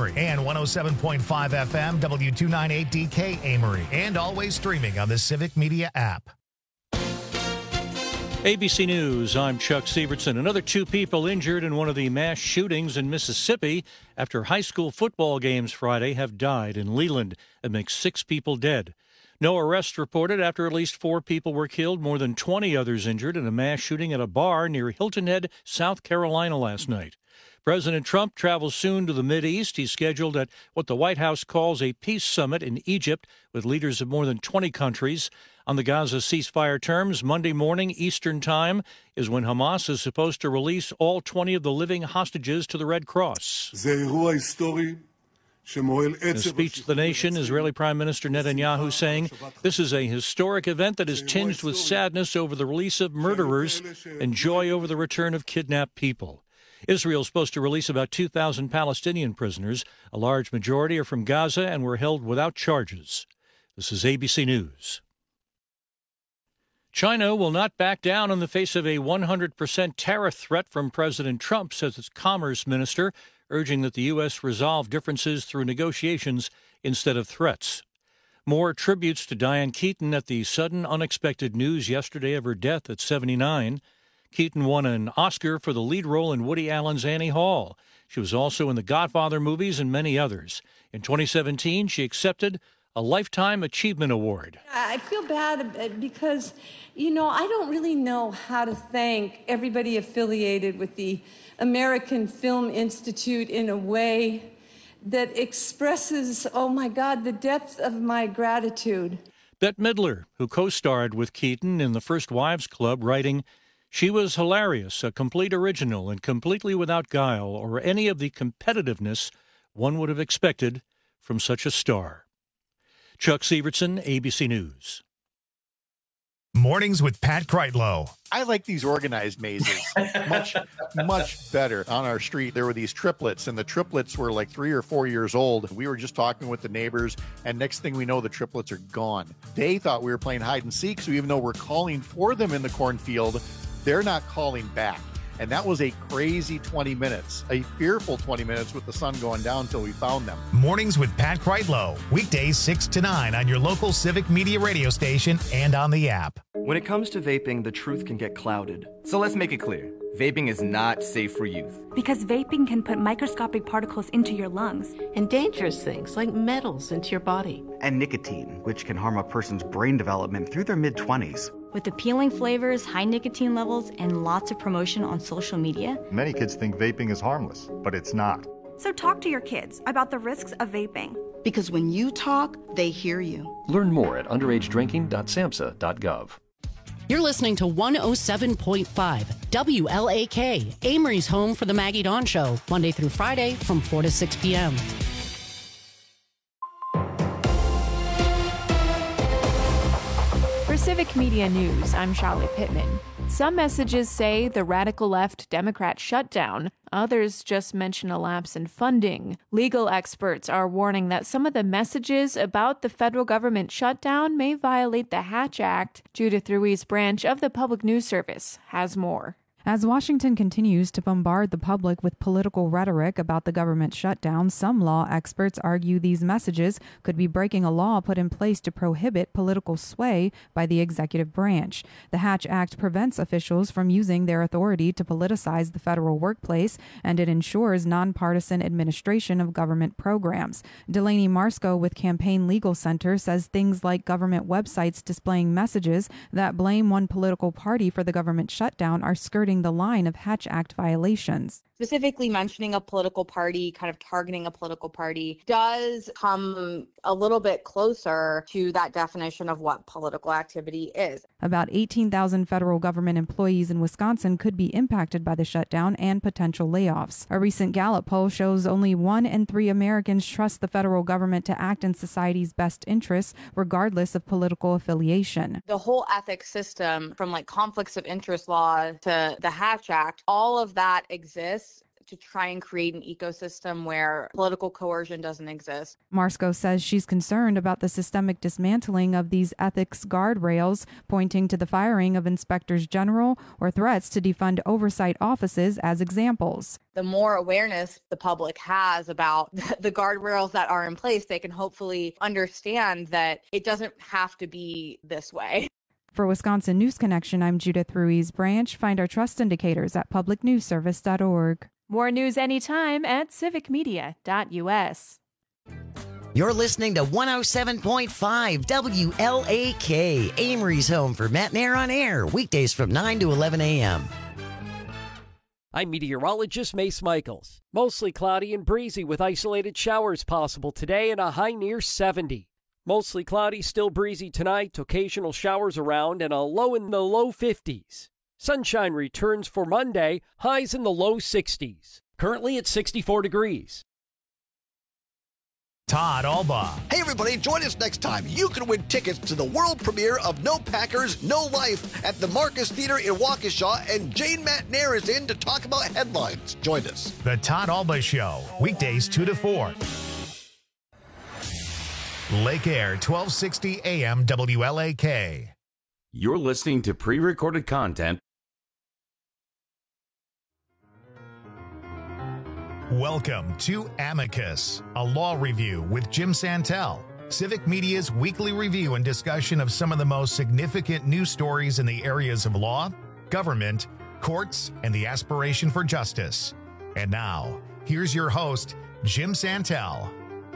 Amory, and 107.5 FM W298DK Amory, and always streaming on the Civic Media app. ABC News, I'm Chuck Sievertson. Another 2 people injured in one of the mass shootings in Mississippi after high school football games Friday have died in Leland. It makes 6 people dead. No arrests reported after at least 4 people were killed, more than 20 others injured in a mass shooting at a bar near Hilton Head, South Carolina last night. President Trump travels soon to the Mideast. He's scheduled at what the White House calls a peace summit in Egypt with leaders of more than 20 countries. On the Gaza ceasefire terms, Monday morning Eastern Time is when Hamas is supposed to release all 20 of the living hostages to the Red Cross. In a speech to the nation, Israeli Prime Minister Netanyahu saying this is a historic event that is tinged with sadness over the release of murderers and joy over the return of kidnapped people. Israel is supposed to release about 2,000 Palestinian prisoners. A large majority are from Gaza and were held without charges. This is ABC News. China will not back down in the face of a 100% tariff threat from President Trump, says its commerce minister, urging that the U.S. resolve differences through negotiations instead of threats. More tributes to Diane Keaton at the sudden, unexpected news yesterday of her death at 79. Keaton won an Oscar for the lead role in Woody Allen's Annie Hall. She was also in the Godfather movies and many others. In 2017, she accepted a Lifetime Achievement Award. I feel bad because, I don't really know how to thank everybody affiliated with the American Film Institute in a way that expresses, oh my God, the depth of my gratitude. Bette Midler, who co-starred with Keaton in The First Wives Club, writing, "She was hilarious, a complete original, and completely without guile or any of the competitiveness one would have expected from such a star." Chuck Sievertson, ABC News. Mornings with Pat Kreitlow. I like these organized mazes much better. On our street, there were these triplets, and the triplets were like 3 or 4 years old. We were just talking with the neighbors, and next thing we know, the triplets are gone. They thought we were playing hide and seek, so even though we're calling for them in the cornfield, they're not calling back. And that was a crazy 20 minutes, a fearful 20 minutes with the sun going down until we found them. Mornings with Pat Kreitlow. Weekdays 6 to 9 on your local Civic Media radio station and on the app. When it comes to vaping, the truth can get clouded. So let's make it clear. Vaping is not safe for youth. Because vaping can put microscopic particles into your lungs. And dangerous things like metals into your body. And nicotine, which can harm a person's brain development through their mid-20s. With appealing flavors, high nicotine levels, and lots of promotion on social media, many kids think vaping is harmless, but it's not. So talk to your kids about the risks of vaping. Because when you talk, they hear you. Learn more at underagedrinking.samhsa.gov. You're listening to 107.5 WLAK, Amory's home for the Maggie Dawn Show, Monday through Friday from 4 to 6 p.m. For Civic Media News, I'm Charlotte Pittman. Some messages say the radical left Democrat shutdown. Others just mention a lapse in funding. Legal experts are warning that some of the messages about the federal government shutdown may violate the Hatch Act. Judith Ruiz branch of the Public News Service has more. As Washington continues to bombard the public with political rhetoric about the government shutdown, some law experts argue these messages could be breaking a law put in place to prohibit political sway by the executive branch. The Hatch Act prevents officials from using their authority to politicize the federal workplace, and it ensures nonpartisan administration of government programs. Delaney Marsco with Campaign Legal Center says things like government websites displaying messages that blame one political party for the government shutdown are skirting the line of Hatch Act violations. Specifically mentioning a political party, kind of targeting a political party, does come a little bit closer to that definition of what political activity is. About 18,000 federal government employees in Wisconsin could be impacted by the shutdown and potential layoffs. A recent Gallup poll shows only 1 in 3 Americans trust the federal government to act in society's best interests, regardless of political affiliation. The whole ethics system, from like conflicts of interest law to the Hatch Act, all of that exists to try and create an ecosystem where political coercion doesn't exist. Marsko says she's concerned about the systemic dismantling of these ethics guardrails, pointing to the firing of inspectors general or threats to defund oversight offices as examples. The more awareness the public has about the guardrails that are in place, they can hopefully understand that it doesn't have to be this way. For Wisconsin News Connection, I'm Judith Ruiz Branch. Find our trust indicators at publicnewsservice.org. More news anytime at civicmedia.us. You're listening to 107.5 WLAK, Amory's home for Matt and Air on Air, weekdays from 9 to 11 a.m. I'm meteorologist Mace Michaels. Mostly cloudy and breezy with isolated showers possible today and a high near 70. Mostly cloudy, still breezy tonight, occasional showers around, and a low in the low 50s. Sunshine returns for Monday, highs in the low 60s. Currently at 64 degrees. Todd Alba. Hey everybody, join us next time. You can win tickets to the world premiere of No Packers, No Life at the Marcus Theater in Waukesha, and Jane McNair is in to talk about headlines. Join us. The Todd Alba Show, weekdays 2 to 4. Lake Air, 1260 AM WLAK. You're listening to pre-recorded content. Welcome to Amicus, a law review with Jim Santel, Civic Media's weekly review and discussion of some of the most significant news stories in the areas of law, government, courts, and the aspiration for justice. And now, here's your host, Jim Santel.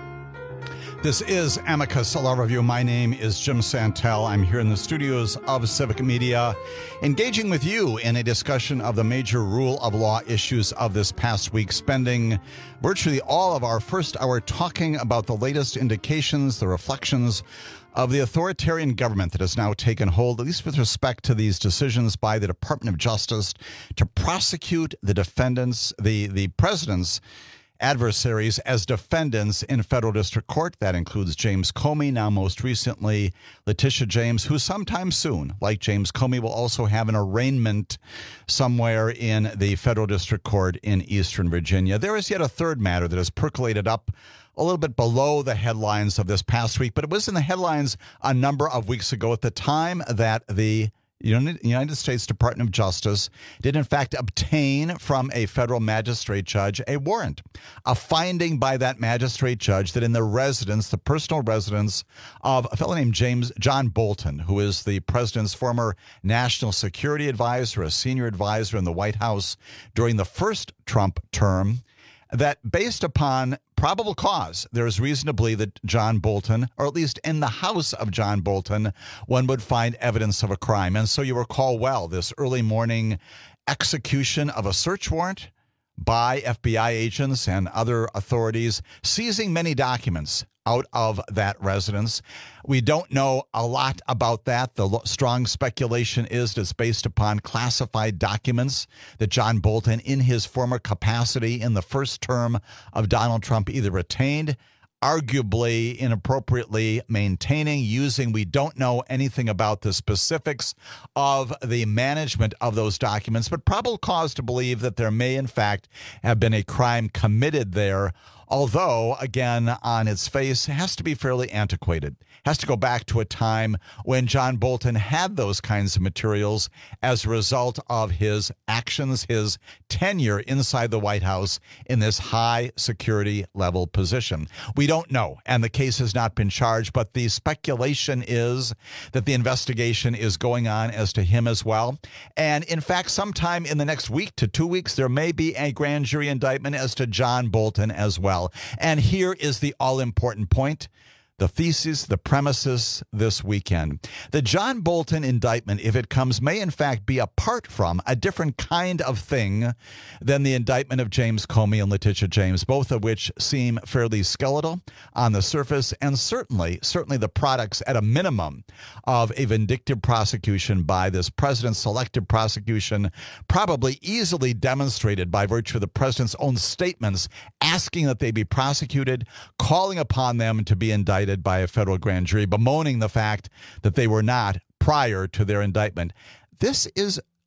This is Amicus, a law review. My name is Jim Santel. I'm here in the studios of Civic Media, engaging with you in a discussion of the major rule of law issues of this past week, spending virtually all of our first hour talking about the latest indications, the reflections of the authoritarian government that has now taken hold, at least with respect to these decisions by the Department of Justice to prosecute the defendants, the president's adversaries as defendants in federal district court. That includes James Comey, now most recently Letitia James, who sometime soon, like James Comey, will also have an arraignment somewhere in the federal district court in Eastern Virginia. There is yet a third matter that has percolated up a little bit below the headlines of this past week, but it was in the headlines a number of weeks ago at the time that the United States Department of Justice did, in fact, obtain from a federal magistrate judge a warrant, a finding by that magistrate judge that in the personal residence of a fellow named John Bolton, who is the president's former national security advisor, a senior advisor in the White House during the first Trump term, that based upon probable cause, there is reason to believe that John Bolton, or at least in the house of John Bolton, one would find evidence of a crime. And so you recall well this early morning execution of a search warrant by FBI agents and other authorities, seizing many documents out of that residence. We don't know a lot about that. The strong speculation is that it's based upon classified documents that John Bolton, in his former capacity in the first term of Donald Trump, either retained, arguably inappropriately maintaining, using. We don't know anything about the specifics of the management of those documents, but probable cause to believe that there may, in fact, have been a crime committed there. Although, again, on its face, it has to be fairly antiquated. Has to go back to a time when John Bolton had those kinds of materials as a result of his actions, his tenure inside the White House in this high security level position. We don't know, and the case has not been charged, but the speculation is that the investigation is going on as to him as well. And in fact, sometime in the next week to 2 weeks, there may be a grand jury indictment as to John Bolton as well. And here is the all-important point, the thesis, the premises this weekend. The John Bolton indictment, if it comes, may in fact be apart from a different kind of thing than the indictment of James Comey and Letitia James, both of which seem fairly skeletal on the surface, and certainly the products at a minimum of a vindictive prosecution by this president's selective prosecution, probably easily demonstrated by virtue of the president's own statements asking that they be prosecuted, calling upon them to be indicted by a federal grand jury, bemoaning the fact that they were not prior to their indictment. This is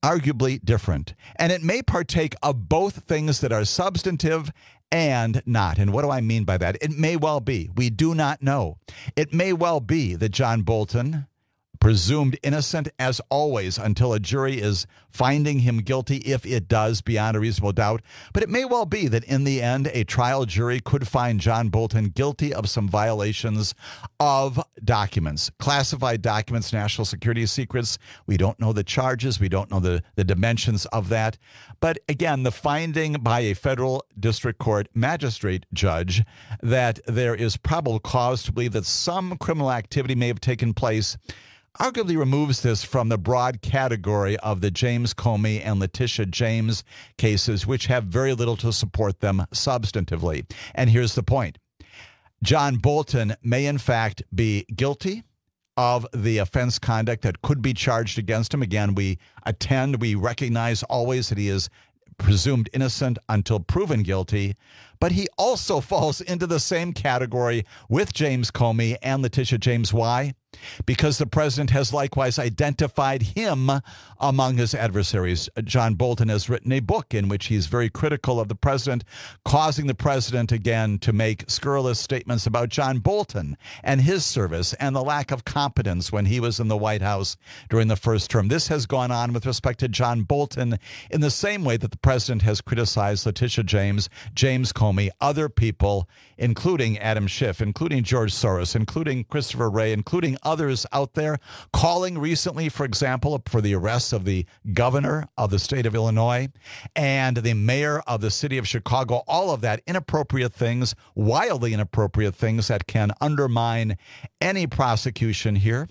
arguably different. And it may partake of both things that are substantive and not. And what do I mean by that? It may well be. We do not know. It may well be that John Bolton, presumed innocent as always until a jury is finding him guilty, if it does, beyond a reasonable doubt. But it may well be that in the end, a trial jury could find John Bolton guilty of some violations of documents, classified documents, national security secrets. We don't know the charges. We don't know the dimensions of that. But again, the finding by a federal district court magistrate judge that there is probable cause to believe that some criminal activity may have taken place arguably removes this from the broad category of the James Comey and Letitia James cases, which have very little to support them substantively. And here's the point. John Bolton may in fact be guilty of the offense conduct that could be charged against him. Again, we recognize always that he is presumed innocent until proven guilty, but he also falls into the same category with James Comey and Letitia James. Why? Because the president has likewise identified him among his adversaries. John Bolton has written a book in which he's very critical of the president, causing the president again to make scurrilous statements about John Bolton and his service and the lack of competence when he was in the White House during the first term. This has gone on with respect to John Bolton in the same way that the president has criticized Letitia James, James Comey, other people, including Adam Schiff, including George Soros, including Christopher Wray, including others out there, calling recently, for example, for the arrest of the governor of the state of Illinois and the mayor of the city of Chicago. All of that inappropriate things, wildly inappropriate things that can undermine any prosecution here.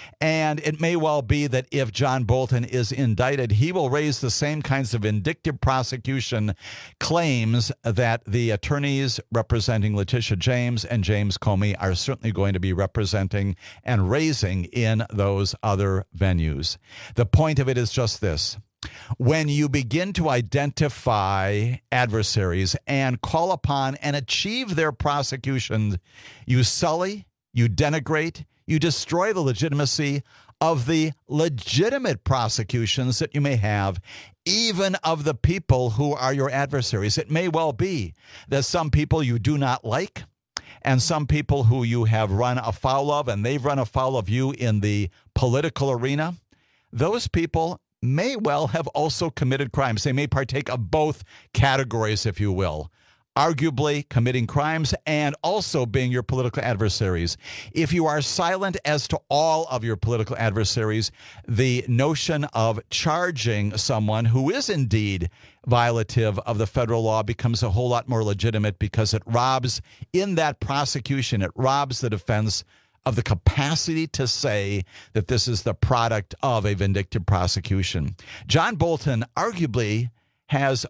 And it may well be that if John Bolton is indicted, he will raise the same kinds of vindictive prosecution claims that the attorneys representing Letitia James and James Comey are certainly going to be representing and raising in those other venues. The point of it is just this. When you begin to identify adversaries and call upon and achieve their prosecution, you sully, you denigrate, you destroy the legitimacy of the legitimate prosecutions that you may have, even of the people who are your adversaries. It may well be that some people you do not like and some people who you have run afoul of and they've run afoul of you in the political arena, those people may well have also committed crimes. They may partake of both categories, if you will. Arguably committing crimes and also being your political adversaries. If you are silent as to all of your political adversaries, the notion of charging someone who is indeed violative of the federal law becomes a whole lot more legitimate because it robs, in that prosecution, it robs the defense of the capacity to say that this is the product of a vindictive prosecution. John Bolton arguably has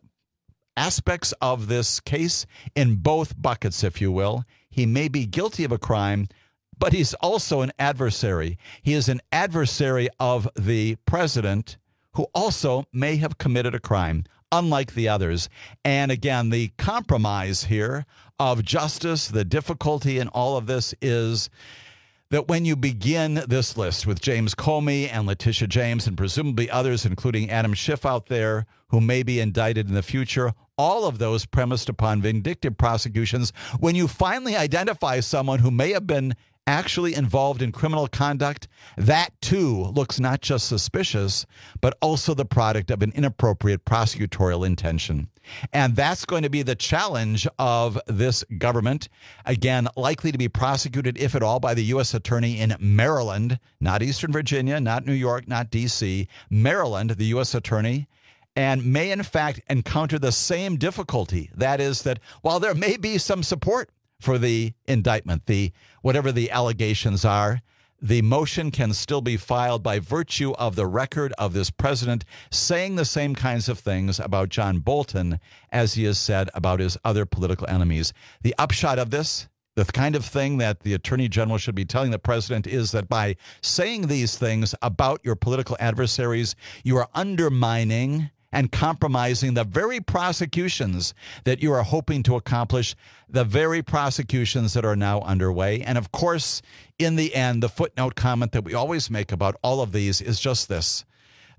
aspects of this case in both buckets, if you will. He may be guilty of a crime, but he's also an adversary. He is an adversary of the president who also may have committed a crime, unlike the others. And again, the compromise here of justice, the difficulty in all of this is that when you begin this list with James Comey and Letitia James and presumably others, including Adam Schiff out there, who may be indicted in the future, all of those premised upon vindictive prosecutions, when you finally identify someone who may have been actually involved in criminal conduct, that too looks not just suspicious, but also the product of an inappropriate prosecutorial intention. And that's going to be the challenge of this government, again, likely to be prosecuted, if at all, by the U.S. Attorney in Maryland, not Eastern Virginia, not New York, not D.C., Maryland, the U.S. Attorney, and may in fact encounter the same difficulty. That is that while there may be some support for the indictment, whatever the allegations are, the motion can still be filed by virtue of the record of this president saying the same kinds of things about John Bolton as he has said about his other political enemies. The upshot of this, the kind of thing that the attorney general should be telling the president, is that by saying these things about your political adversaries, you are undermining and compromising the very prosecutions that you are hoping to accomplish, the very prosecutions that are now underway. And of course, in the end, the footnote comment that we always make about all of these is just this,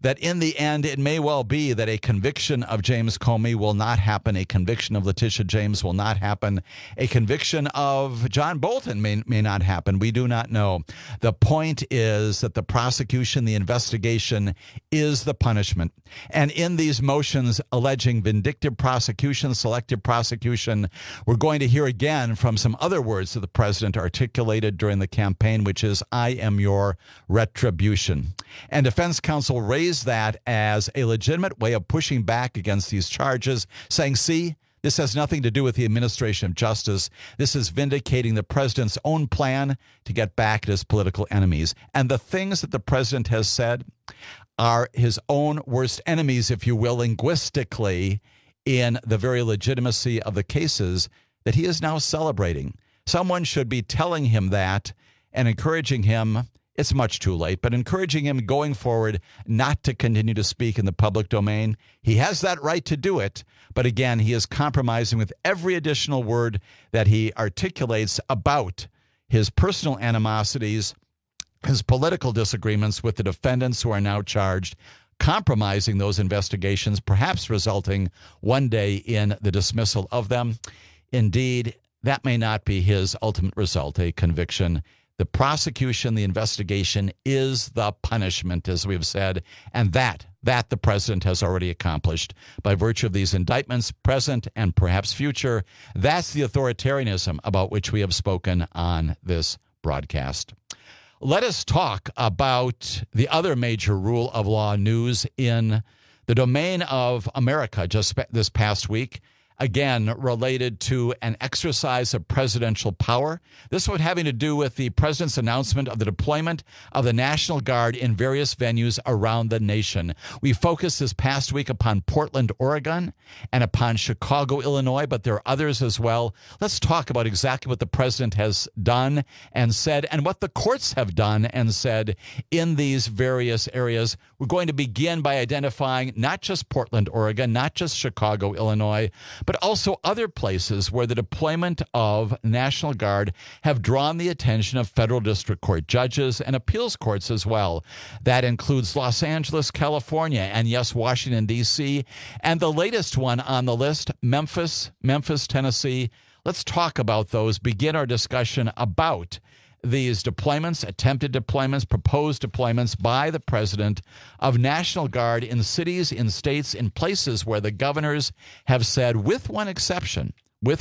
that in the end, it may well be that a conviction of James Comey will not happen. A conviction of Letitia James will not happen. A conviction of John Bolton may not happen. We do not know. The point is that the prosecution, the investigation is the punishment. And in these motions alleging vindictive prosecution, selective prosecution, we're going to hear again from some other words that the president articulated during the campaign, which is, I am your retribution. And defense counsel raised that as a legitimate way of pushing back against these charges, saying, see, this has nothing to do with the administration of justice. This is vindicating the president's own plan to get back at his political enemies. And the things that the president has said are his own worst enemies, if you will, linguistically, in the very legitimacy of the cases that he is now celebrating. Someone should be telling him that and encouraging him. It's much too late, but encouraging him going forward not to continue to speak in the public domain. He has that right to do it, but again, he is compromising with every additional word that he articulates about his personal animosities, his political disagreements with the defendants who are now charged, compromising those investigations, perhaps resulting one day in the dismissal of them. Indeed, that may not be his ultimate result, a conviction. The prosecution, the investigation is the punishment, as we've said, and that the president has already accomplished by virtue of these indictments, present and perhaps future. That's the authoritarianism about which we have spoken on this broadcast. Let us talk about the other major rule of law news in the domain of America just this past week. Again, related to an exercise of presidential power. This one having to do with the president's announcement of the deployment of the National Guard in various venues around the nation. We focused this past week upon Portland, Oregon, and upon Chicago, Illinois, but there are others as well. Let's talk about exactly what the president has done and said, and what the courts have done and said in these various areas. We're going to begin by identifying not just Portland, Oregon, not just Chicago, Illinois, but also other places where the deployment of National Guard have drawn the attention of federal district court judges and appeals courts as well. That includes Los Angeles, California, and yes, Washington, D.C., and the latest one on the list, Memphis, Tennessee. Let's talk about those, begin our discussion about these deployments, attempted deployments, proposed deployments by the president of National Guard in cities, in states, in places where the governors have said, with one exception,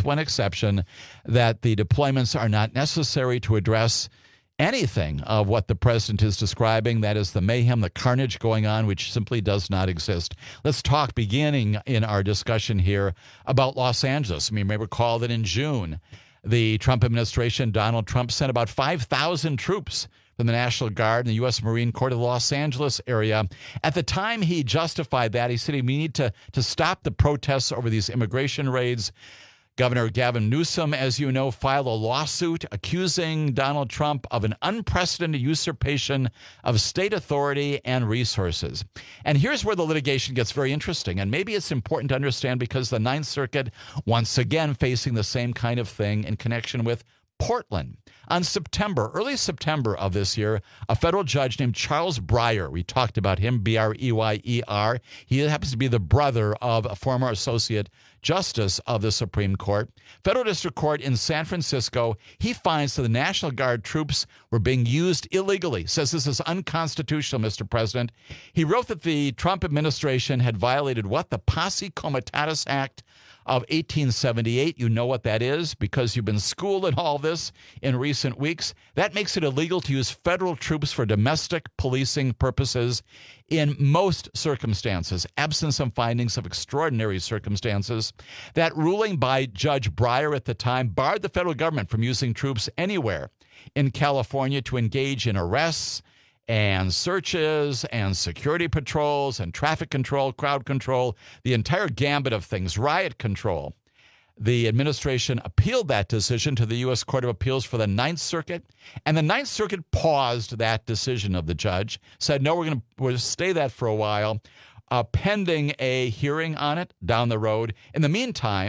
that the deployments are not necessary to address anything of what the president is describing, that is the mayhem, the carnage going on, which simply does not exist. Let's talk, beginning in our discussion here, about Los Angeles. You may recall that in June, the Trump administration, Donald Trump, sent about 5,000 troops from the National Guard and the U.S. Marine Corps to the Los Angeles area. At the time he justified that, he said we need to stop the protests over these immigration raids. Governor Gavin Newsom, as you know, filed a lawsuit accusing Donald Trump of an unprecedented usurpation of state authority and resources. And here's where the litigation gets very interesting. And maybe it's important to understand because the Ninth Circuit, once again, facing the same kind of thing in connection with Portland. On early September of this year, a federal judge named Charles Breyer, we talked about him, B-R-E-Y-E-R. He happens to be the brother of a former associate justice of the Supreme Court. Federal District Court in San Francisco, he finds that the National Guard troops were being used illegally. Says this is unconstitutional, Mr. President. He wrote that the Trump administration had violated what? The Posse Comitatus Act of 1878. You know what that is because you've been schooled in all this in recent weeks. That makes it illegal to use federal troops for domestic policing purposes in most circumstances, absent some findings of extraordinary circumstances. That ruling by Judge Breyer at the time barred the federal government from using troops anywhere in California to engage in arrests and searches and security patrols and traffic control, crowd control, the entire gambit of things, riot control. The administration appealed that decision to the U.S. Court of Appeals for the Ninth Circuit, and the Ninth Circuit paused that decision of the judge, said, no, we're going to stay that for a while, pending a hearing on it down the road. In the meantime,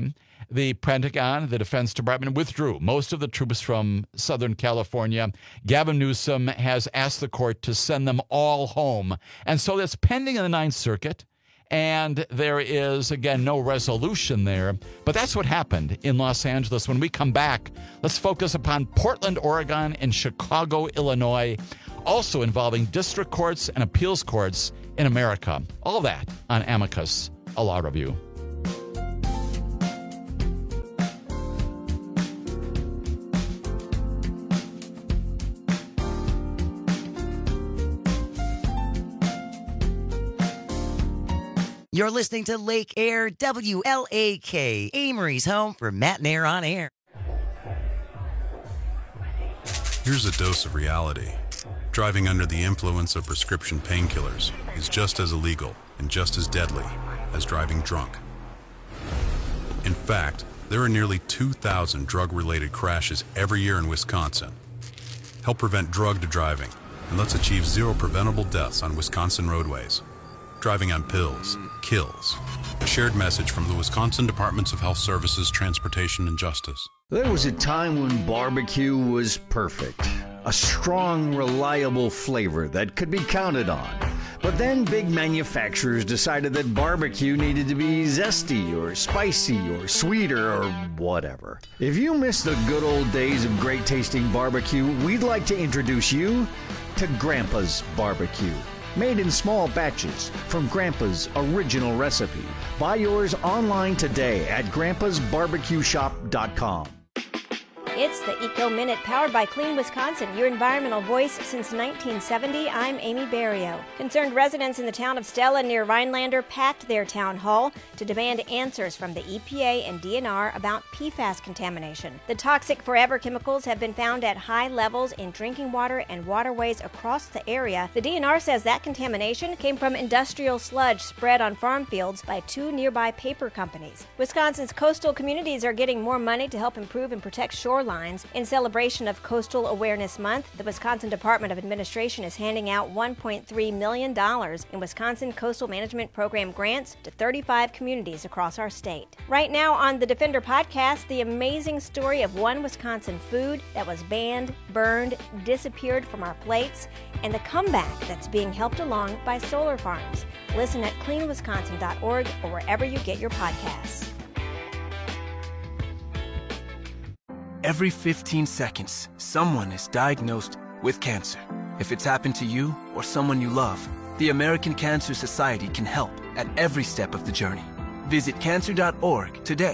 The Pentagon, the Defense Department, withdrew most of the troops from Southern California. Gavin Newsom has asked the court to send them all home. And so that's pending in the Ninth Circuit. And there is, again, no resolution there. But that's what happened in Los Angeles. When we come back, let's focus upon Portland, Oregon, and Chicago, Illinois, also involving district courts and appeals courts in America. All that on Amicus, a law review. You're listening to Lake Air, WLAK, Amory's home for Matt and Air on Air. Here's a dose of reality. Driving under the influence of prescription painkillers is just as illegal and just as deadly as driving drunk. In fact, there are nearly 2,000 drug-related crashes every year in Wisconsin. Help prevent drugged driving, and let's achieve zero preventable deaths on Wisconsin roadways. Driving on pills kills. A shared message from the Wisconsin Departments of Health Services, Transportation, and Justice. There was a time when barbecue was perfect. A strong, reliable flavor that could be counted on. But then big manufacturers decided that barbecue needed to be zesty or spicy or sweeter or whatever. If you miss the good old days of great tasting barbecue, we'd like to introduce you to Grandpa's Barbecue. Made in small batches from Grandpa's original recipe. Buy yours online today at grandpasbarbecueshop.com. It's the Eco Minute, powered by Clean Wisconsin, your environmental voice since 1970. I'm Amy Barrio. Concerned residents in the town of Stella near Rhinelander packed their town hall to demand answers from the EPA and DNR about PFAS contamination. The toxic forever chemicals have been found at high levels in drinking water and waterways across the area. The DNR says that contamination came from industrial sludge spread on farm fields by 2 nearby paper companies. Wisconsin's coastal communities are getting more money to help improve and protect shorelines. In celebration of Coastal Awareness Month, the Wisconsin Department of Administration is handing out $1.3 million in Wisconsin Coastal Management Program grants to 35 communities across our state. Right now on the Defender podcast, the amazing story of one Wisconsin food that was banned, burned, disappeared from our plates, and the comeback that's being helped along by solar farms. Listen at cleanwisconsin.org or wherever you get your podcasts. Every 15 seconds, someone is diagnosed with cancer. If it's happened to you or someone you love, the American Cancer Society can help at every step of the journey. Visit cancer.org today.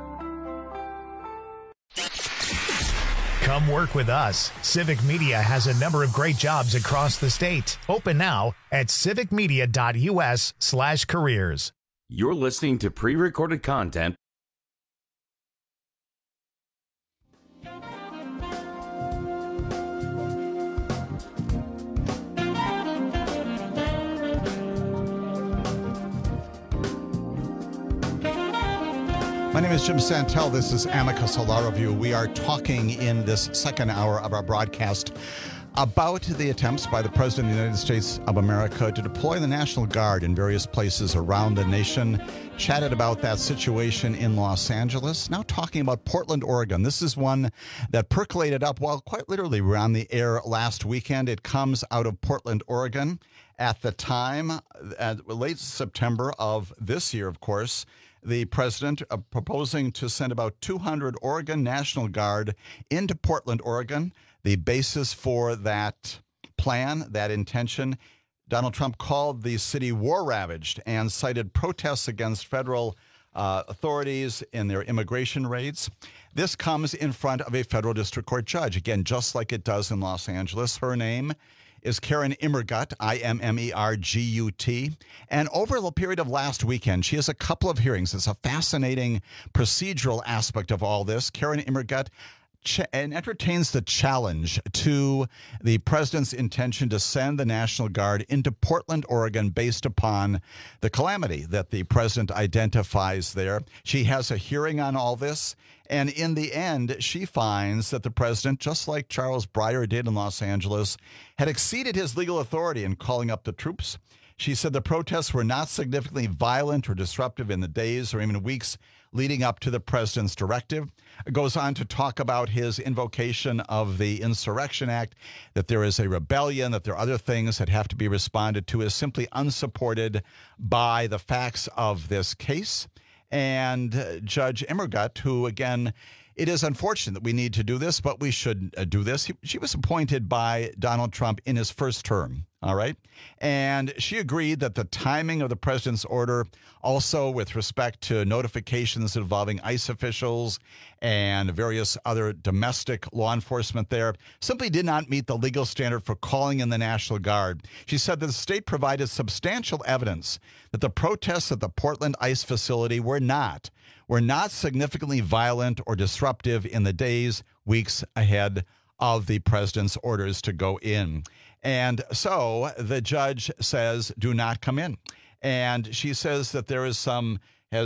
Come work with us. Civic Media has a number of great jobs across the state. Open now at civicmedia.us/careers. You're listening to pre-recorded content. My name is Jim Santel. This is Amicus, a law review. We are talking in this second hour of our broadcast about the attempts by the President of the United States of America to deploy the National Guard in various places around the nation. Chatted about that situation in Los Angeles. Now talking about Portland, Oregon. This is one that percolated up, well, quite literally, we were on the air last weekend. It comes out of Portland, Oregon. At the time, late September of this year, of course, the president proposing to send about 200 Oregon National Guard into Portland, Oregon. The basis for that plan, that intention, Donald Trump called the city war-ravaged and cited protests against federal authorities in their immigration raids. This comes in front of a federal district court judge, again, just like it does in Los Angeles. Her name is Karen Immergut, Immergut. And over the period of last weekend, she has a couple of hearings. It's a fascinating procedural aspect of all this. Karen Immergut entertains the challenge to the president's intention to send the National Guard into Portland, Oregon, based upon the calamity that the president identifies there. She has a hearing on all this. And in the end, she finds that the president, just like Charles Breyer did in Los Angeles, had exceeded his legal authority in calling up the troops. She said the protests were not significantly violent or disruptive in the days or even weeks leading up to the president's directive. It goes on to talk about his invocation of the Insurrection Act, that there is a rebellion, that there are other things that have to be responded to, is simply unsupported by the facts of this case. And Judge Immergut, who, again, it is unfortunate that we need to do this, but we should do this. She was appointed by Donald Trump in his first term, all right? And she agreed that the timing of the president's order, also with respect to notifications involving ICE officials and various other domestic law enforcement there, simply did not meet the legal standard for calling in the National Guard. She said that the state provided substantial evidence that the protests at the Portland ICE facility were not significantly violent or disruptive in the days, weeks ahead of the president's orders to go in. And so the judge says, do not come in. And she says that there is the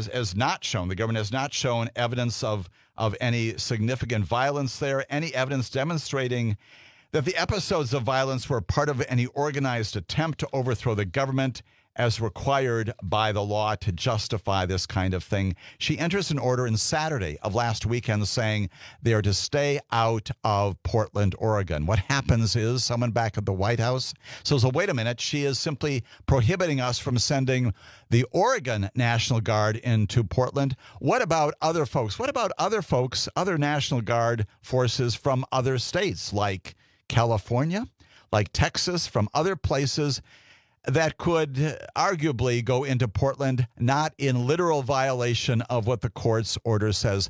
government has not shown evidence of any significant violence there, any evidence demonstrating that the episodes of violence were part of any organized attempt to overthrow the government as required by the law to justify this kind of thing. She enters an order in Saturday of last weekend saying they are to stay out of Portland, Oregon. What happens is someone back at the White House says, wait a minute, she is simply prohibiting us from sending the Oregon National Guard into Portland. What about other folks? What about other folks, other National Guard forces from other states like California, like Texas, from other places that could arguably go into Portland, not in literal violation of what the court's order says.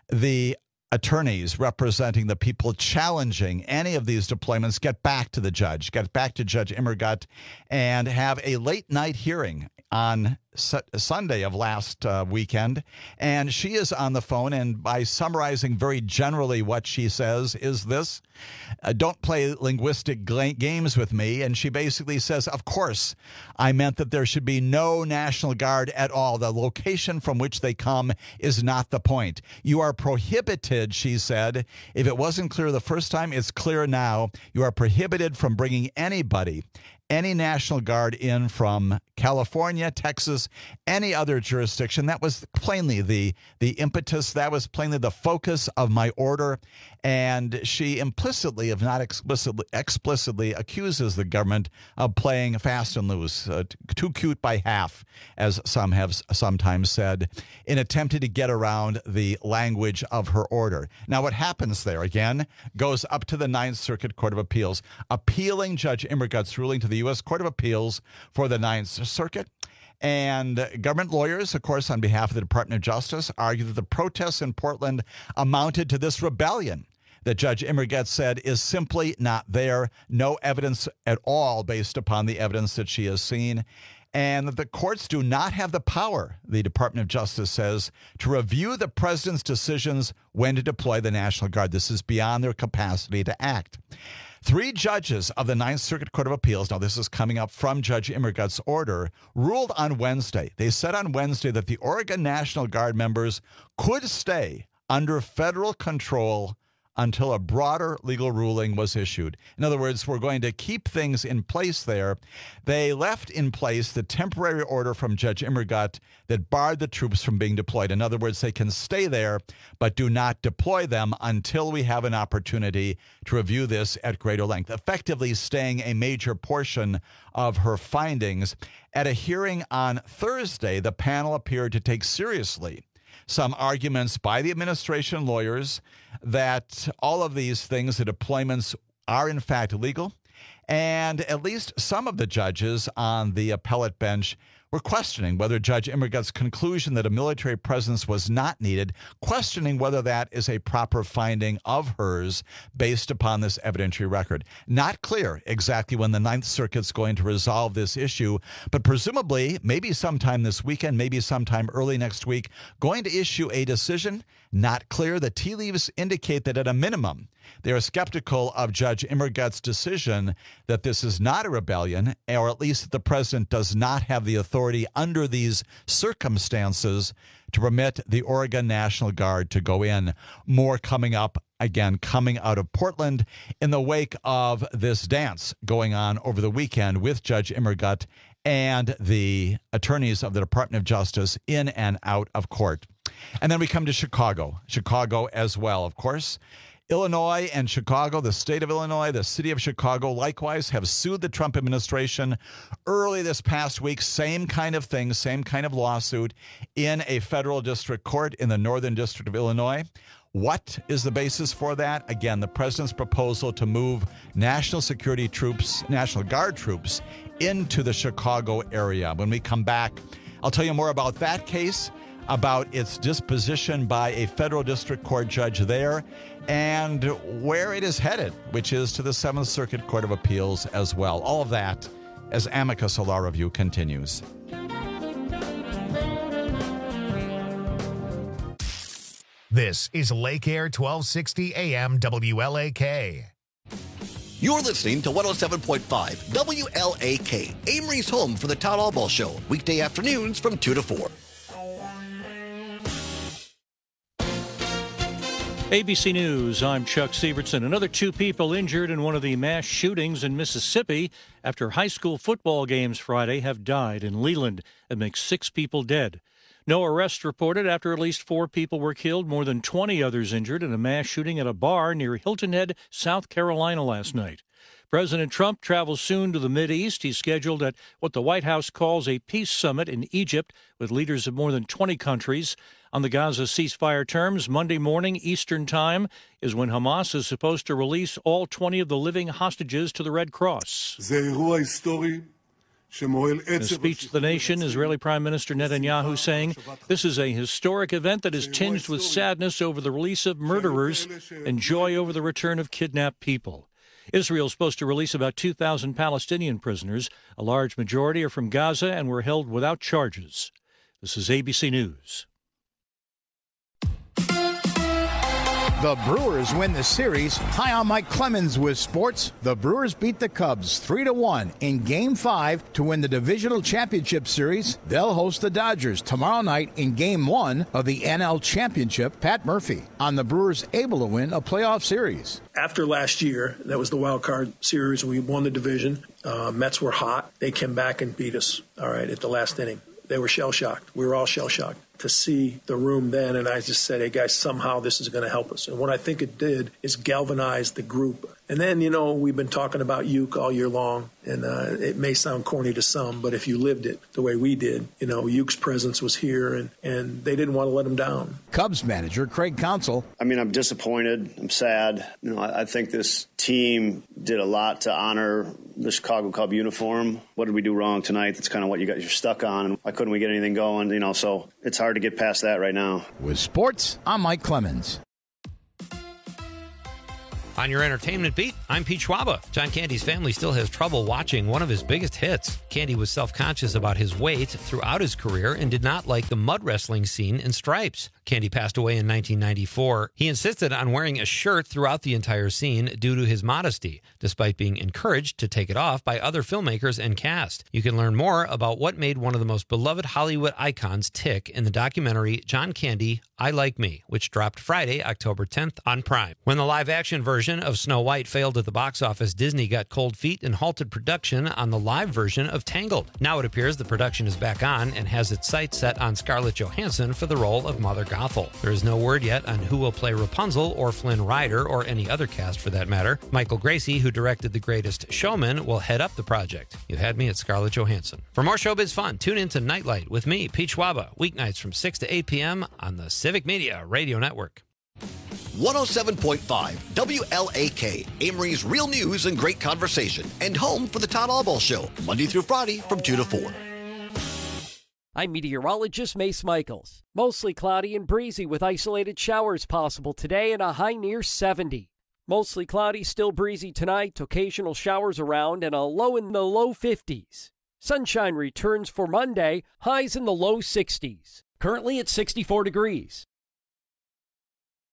The attorneys representing the people challenging any of these deployments get back to Judge Immergut, and have a late night hearing on Sunday of last weekend. And she is on the phone, and by summarizing very generally what she says is this: don't play linguistic games with me. And she basically says, of course, I meant that there should be no National Guard at all. The location from which they come is not the point. You are prohibited, she said. If it wasn't clear the first time, it's clear now. You are prohibited from bringing any National Guard in from California, Texas, any other jurisdiction. That was plainly the impetus. That was plainly the focus of my order. And she implicitly, if not explicitly, accuses the government of playing fast and loose, too cute by half, as some have sometimes said, in attempting to get around the language of her order. Now, what happens there, again, goes up to the Ninth Circuit Court of Appeals, appealing Judge Immergut's ruling to the U.S. Court of Appeals for the Ninth Circuit. And government lawyers, of course, on behalf of the Department of Justice, argue that the protests in Portland amounted to this rebellion that Judge Immergut said is simply not there. No evidence at all based upon the evidence that she has seen. And that the courts do not have the power, the Department of Justice says, to review the president's decisions when to deploy the National Guard. This is beyond their capacity to act. 3 judges of the Ninth Circuit Court of Appeals, now this is coming up from Judge Immergut's order, ruled on Wednesday. They said on Wednesday that the Oregon National Guard members could stay under federal control until a broader legal ruling was issued. In other words, we're going to keep things in place there. They left in place the temporary order from Judge Immergut that barred the troops from being deployed. In other words, they can stay there, but do not deploy them until we have an opportunity to review this at greater length, effectively staying a major portion of her findings. At a hearing on Thursday, the panel appeared to take seriously some arguments by the administration lawyers that all of these things, the deployments, are in fact legal. And at least some of the judges on the appellate bench were questioning whether Judge Immergut's conclusion that a military presence was not needed, questioning whether that is a proper finding of hers based upon this evidentiary record. Not clear exactly when the Ninth Circuit's going to resolve this issue, but presumably maybe sometime this weekend, maybe sometime early next week, going to issue a decision. Not clear. The tea leaves indicate that at a minimum, they are skeptical of Judge Immergut's decision that this is not a rebellion, or at least that the president does not have the authority under these circumstances to permit the Oregon National Guard to go in. More coming up, again, coming out of Portland in the wake of this dance going on over the weekend with Judge Immergut and the attorneys of the Department of Justice in and out of court. And then we come to Chicago as well, of course. Illinois and Chicago, the state of Illinois, the city of Chicago, likewise have sued the Trump administration early this past week. Same kind of thing, same kind of lawsuit in a federal district court in the Northern District of Illinois. What is the basis for that? Again, the president's proposal to move national security troops, National Guard troops, into the Chicago area. When we come back, I'll tell you more about that case, about its disposition by a federal district court judge there, and where it is headed, which is to the Seventh Circuit Court of Appeals as well. All of that as Amicus Law Review continues. This is Lake Air 1260 AM WLAK. You're listening to 107.5 WLAK, Amory's home for the Todd Albaugh Show, weekday afternoons from 2 to 4. ABC News, I'm Chuck Sievertson. Another 2 people injured in one of the mass shootings in Mississippi after high school football games Friday have died in Leland. That makes 6 people dead. No arrests reported after at least 4 people were killed, more than 20 others injured in a mass shooting at a bar near Hilton Head, South Carolina last night. President Trump travels soon to the Mideast. He's scheduled at what the White House calls a peace summit in Egypt with leaders of more than 20 countries. On the Gaza ceasefire terms, Monday morning Eastern Time is when Hamas is supposed to release all 20 of the living hostages to the Red Cross. In a speech to the nation, Israeli Prime Minister Netanyahu saying, "This is a historic event that is tinged with sadness over the release of murderers and joy over the return of kidnapped people." Israel is supposed to release about 2,000 Palestinian prisoners. A large majority are from Gaza and were held without charges. This is ABC News. The Brewers win the series. Hi, I'm Mike Clemens with sports. The Brewers beat the Cubs 3-1 in Game 5 to win the Divisional Championship Series. They'll host the Dodgers tomorrow night in Game 1 of the NL Championship. Pat Murphy on the Brewers able to win a playoff series. After last year, that was the wild card series. We won the division. Mets were hot. They came back and beat us, all right, at the last inning. They were shell-shocked. We were all shell-shocked to see the room then, and I just said, hey, guys, somehow this is going to help us. And what I think it did is galvanize the group. And then, you know, we've been talking about Uke all year long, and it may sound corny to some, but if you lived it the way we did, you know, Uke's presence was here, and they didn't want to let him down. Cubs manager Craig Counsell. I mean, I'm disappointed. I'm sad. You know, I think this team did a lot to honor the Chicago Cub uniform. What did we do wrong tonight? That's kind of what you're stuck on. And why couldn't we get anything going? You know, so it's hard to get past that right now. With sports, I'm Mike Clemens. On your entertainment beat, I'm Pete Schwaba. John Candy's family still has trouble watching one of his biggest hits. Candy was self-conscious about his weight throughout his career and did not like the mud wrestling scene in Stripes. Candy passed away in 1994. He insisted on wearing a shirt throughout the entire scene due to his modesty, despite being encouraged to take it off by other filmmakers and cast. You can learn more about what made one of the most beloved Hollywood icons tick in the documentary John Candy, I Like Me, which dropped Friday, October 10th on Prime. When the live-action version of Snow White failed at the box office, Disney got cold feet and halted production on the live version of Tangled. Now it appears the production is back on and has its sights set on Scarlett Johansson for the role of Mother Gothel. There is no word yet on who will play Rapunzel or Flynn Rider or any other cast for that matter. Michael Gracie, who directed The Greatest Showman, will head up the project. You had me at Scarlett Johansson. For more showbiz fun, tune in to Nightlight with me, Pete Schwaba, weeknights from 6 to 8 p.m. on the Civic Media Radio Network. 107.5 WLAK, Amory's real news and great conversation, and home for the Todd Albaugh Show, Monday through Friday from 2 to 4. I'm meteorologist Mace Michaels. Mostly cloudy and breezy with isolated showers possible today and a high near 70. Mostly cloudy, still breezy tonight, occasional showers around, and a low in the low 50s. Sunshine returns for Monday, highs in the low 60s. Currently at 64 degrees.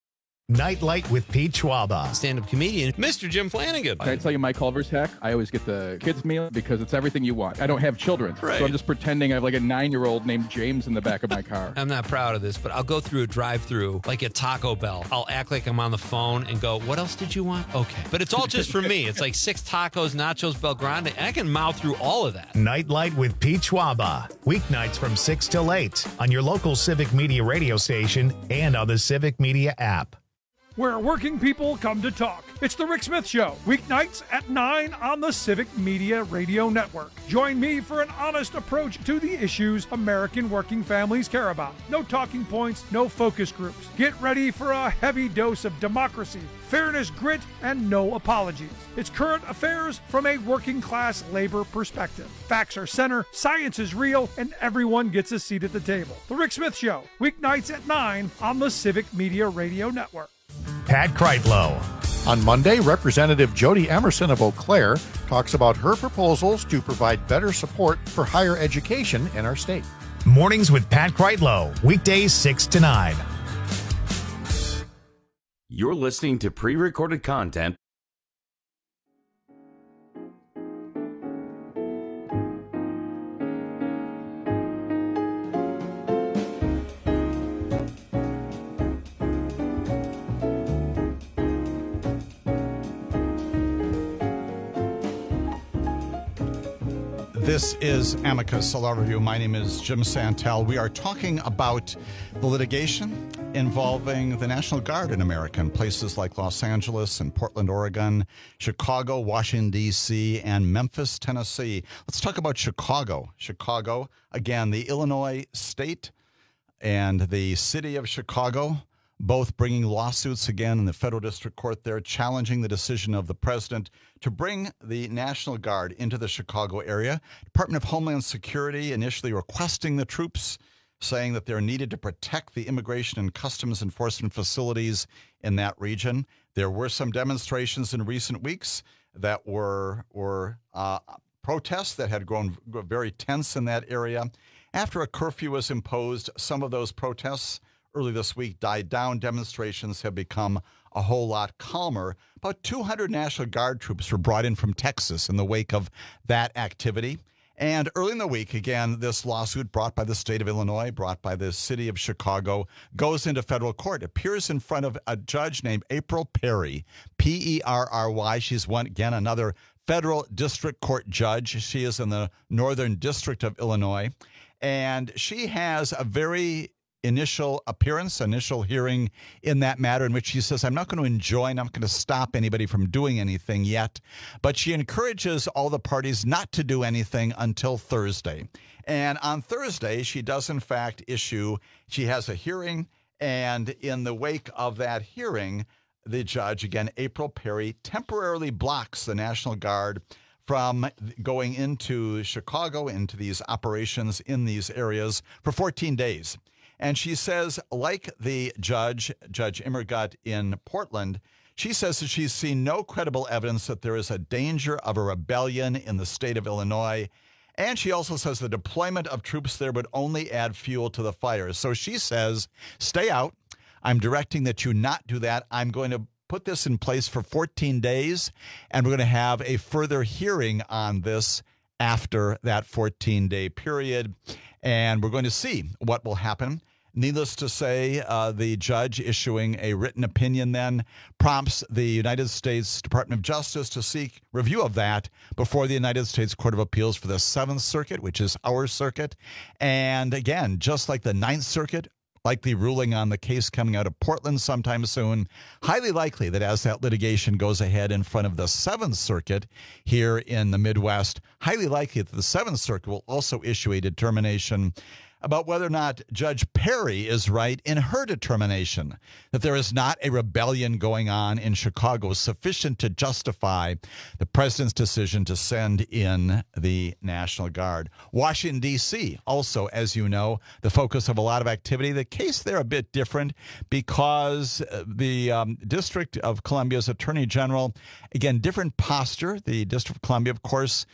Nightlight with Pete Schwaba. Stand-up comedian, Mr. Jim Flanagan. Can I tell you my Culver's hack? I always get the kids meal because it's everything you want. I don't have children, Right. so I'm just pretending I have like a 9-year-old named James in the back of my car. I'm not proud of this, but I'll go through a drive-through like at Taco Bell. I'll act like I'm on the phone and go, what else did you want? Okay. But it's all just for me. It's like 6 tacos, nachos, Bel Grande, and I can mouth through all of that. Nightlight with Pete Schwaba. Weeknights from 6 till 8 on your local Civic Media radio station and on the Civic Media app. Where working people come to talk. It's the Rick Smith Show, weeknights at 9 on the Civic Media Radio Network. Join me for an honest approach to the issues American working families care about. No talking points, no focus groups. Get ready for a heavy dose of democracy, fairness, grit, and no apologies. It's current affairs from a working class labor perspective. Facts are center, science is real, and everyone gets a seat at the table. The Rick Smith Show, weeknights at 9 on the Civic Media Radio Network. Pat Kreitlow. On Monday, Representative Jody Emerson of Eau Claire talks about her proposals to provide better support for higher education in our state. Mornings with Pat Kreitlow, weekdays 6 to 9. You're listening to pre-recorded content. This is Amicus, a law review. My name is Jim Santel. We are talking about the litigation involving the National Guard in America in places like Los Angeles and Portland, Oregon, Chicago, Washington, D.C., and Memphis, Tennessee. Let's talk about Chicago. Chicago, again, the Illinois state and the city of Chicago, both bringing lawsuits again in the federal district court there, challenging the decision of the president to bring the National Guard into the Chicago area. Department of Homeland Security initially requesting the troops, saying that they're needed to protect the immigration and customs enforcement facilities in that region. There were some demonstrations in recent weeks that were protests that had grown very tense in that area. After a curfew was imposed, some of those protests early this week died down. Demonstrations have become a whole lot calmer. About 200 National Guard troops were brought in from Texas in the wake of that activity. And early in the week, again, this lawsuit brought by the state of Illinois, brought by the city of Chicago, goes into federal court, appears in front of a judge named April Perry, Perry. She's another federal district court judge. She is in the Northern District of Illinois. And she has a very initial hearing in that matter in which she says, I'm not going to enjoin, I'm not going to stop anybody from doing anything yet. But she encourages all the parties not to do anything until Thursday. And on Thursday, she does, in fact, she has a hearing. And in the wake of that hearing, the judge, again, April Perry, temporarily blocks the National Guard from going into Chicago, into these operations in these areas for 14 days. And she says, like the Judge Immergut in Portland, she says that she's seen no credible evidence that there is a danger of a rebellion in the state of Illinois. And she also says the deployment of troops there would only add fuel to the fire. So she says, stay out. I'm directing that you not do that. I'm going to put this in place for 14 days, and we're going to have a further hearing on this after that 14-day period. And we're going to see what will happen. Needless to say, the judge issuing a written opinion then prompts the United States Department of Justice to seek review of that before the United States Court of Appeals for the Seventh Circuit, which is our circuit. And again, just like the Ninth Circuit, likely ruling on the case coming out of Portland sometime soon, highly likely that as that litigation goes ahead in front of the Seventh Circuit here in the Midwest, highly likely that the Seventh Circuit will also issue a determination about whether or not Judge Perry is right in her determination that there is not a rebellion going on in Chicago sufficient to justify the president's decision to send in the National Guard. Washington, D.C., also, as you know, the focus of a lot of activity. The case there a bit different because the District of Columbia's Attorney General, again, different posture. The District of Columbia, of course,